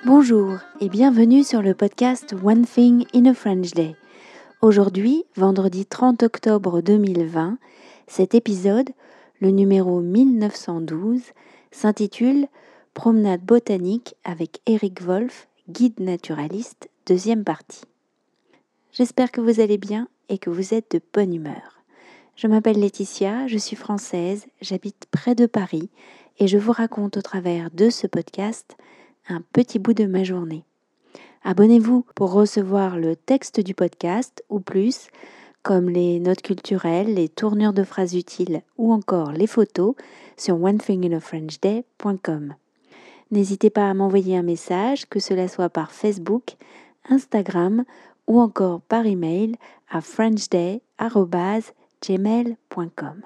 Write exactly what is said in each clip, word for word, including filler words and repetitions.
Bonjour et bienvenue sur le podcast One Thing in a French Day. Aujourd'hui, vendredi trente octobre deux mille vingt, cet épisode, le numéro mille neuf cent douze, s'intitule « Promenade botanique avec Eric Wolf, guide naturaliste, deuxième partie ». J'espère que vous allez bien et que vous êtes de bonne humeur. Je m'appelle Laetitia, je suis française, j'habite près de Paris et je vous raconte au travers de ce podcast un petit bout de ma journée. Abonnez-vous pour recevoir le texte du podcast ou plus, comme les notes culturelles, les tournures de phrases utiles ou encore les photos sur one thing in a french day point com. N'hésitez pas à m'envoyer un message, que cela soit par Facebook, Instagram ou encore par email à frenchday arobase gmail point com.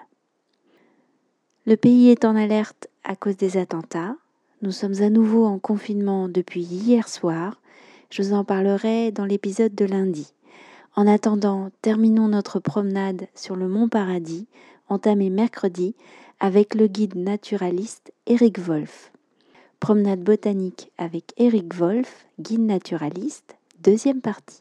Le pays est en alerte à cause des attentats. Nous sommes à nouveau en confinement depuis hier soir. Je vous en parlerai dans l'épisode de lundi. En attendant, terminons notre promenade sur le Mont Paradis, entamée mercredi, avec le guide naturaliste Eric Wolf. Promenade botanique avec Eric Wolf, guide naturaliste, deuxième partie.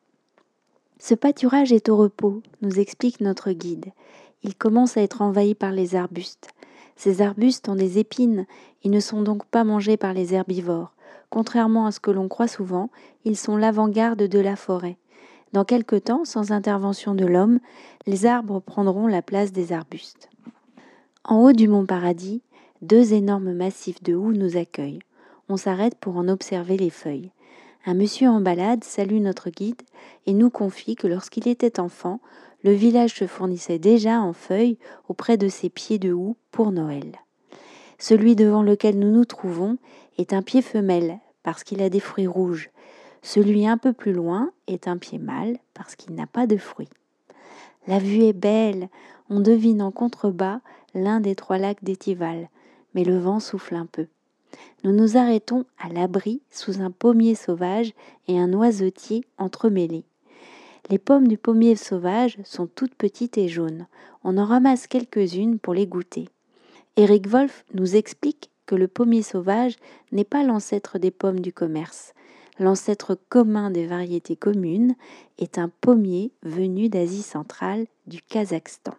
Ce pâturage est au repos, nous explique notre guide. Il commence à être envahi par les arbustes. Ces arbustes ont des épines et ne sont donc pas mangés par les herbivores. Contrairement à ce que l'on croit souvent, ils sont l'avant-garde de la forêt. Dans quelque temps, sans intervention de l'homme, les arbres prendront la place des arbustes. En haut du Mont Paradis, deux énormes massifs de houx nous accueillent. On s'arrête pour en observer les feuilles. Un monsieur en balade salue notre guide et nous confie que lorsqu'il était enfant, le village se fournissait déjà en feuilles auprès de ces pieds de houx pour Noël. Celui devant lequel nous nous trouvons est un pied femelle parce qu'il a des fruits rouges. Celui un peu plus loin est un pied mâle parce qu'il n'a pas de fruits. La vue est belle, on devine en contrebas l'un des trois lacs d'Étival, mais le vent souffle un peu. Nous nous arrêtons à l'abri sous un pommier sauvage et un noisetier entremêlés. Les pommes du pommier sauvage sont toutes petites et jaunes. On en ramasse quelques-unes pour les goûter. Eric Wolf nous explique que le pommier sauvage n'est pas l'ancêtre des pommes du commerce. L'ancêtre commun des variétés communes est un pommier venu d'Asie centrale, du Kazakhstan.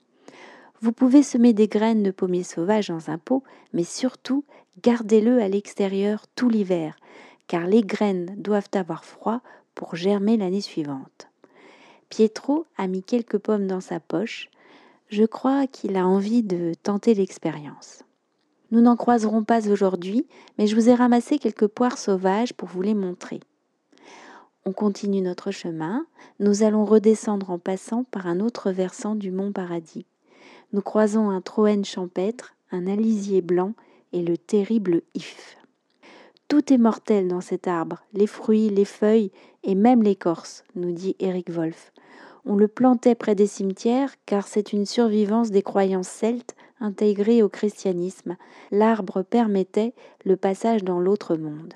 Vous pouvez semer des graines de pommier sauvage dans un pot, mais surtout, gardez-le à l'extérieur tout l'hiver, car les graines doivent avoir froid pour germer l'année suivante. Pietro a mis quelques pommes dans sa poche. Je crois qu'il a envie de tenter l'expérience. Nous n'en croiserons pas aujourd'hui, mais je vous ai ramassé quelques poires sauvages pour vous les montrer. On continue notre chemin. Nous allons redescendre en passant par un autre versant du Mont Paradis. Nous croisons un troène champêtre, un alisier blanc et le terrible if. Tout est mortel dans cet arbre, les fruits, les feuilles et même l'écorce, nous dit Eric Wolf. On le plantait près des cimetières car c'est une survivance des croyances celtes intégrées au christianisme. L'arbre permettait le passage dans l'autre monde.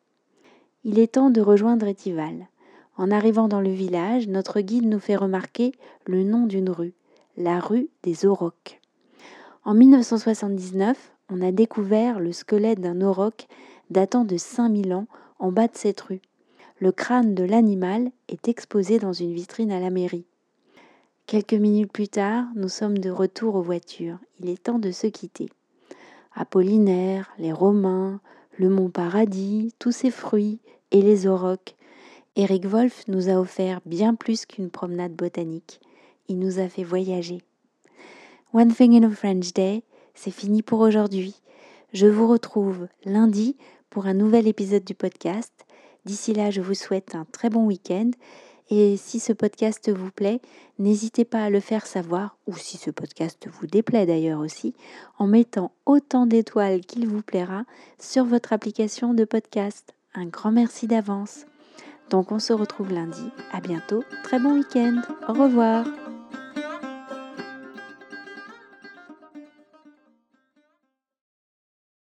Il est temps de rejoindre Étival. En arrivant dans le village, notre guide nous fait remarquer le nom d'une rue, la rue des aurochs. En dix-neuf cent soixante-dix-neuf, on a découvert le squelette d'un auroch datant de cinq mille ans en bas de cette rue. Le crâne de l'animal est exposé dans une vitrine à la mairie. Quelques minutes plus tard, nous sommes de retour aux voitures. Il est temps de se quitter. Apollinaire, les Romains, le Mont Paradis, tous ces fruits et les aurochs. Eric Wolf nous a offert bien plus qu'une promenade botanique. Il nous a fait voyager. One Thing in a French Day, c'est fini pour aujourd'hui. Je vous retrouve lundi pour un nouvel épisode du podcast. D'ici là, je vous souhaite un très bon week-end. Et si ce podcast vous plaît, n'hésitez pas à le faire savoir, ou si ce podcast vous déplaît d'ailleurs aussi, en mettant autant d'étoiles qu'il vous plaira sur votre application de podcast. Un grand merci d'avance. Donc on se retrouve lundi. À bientôt. Très bon week-end. Au revoir.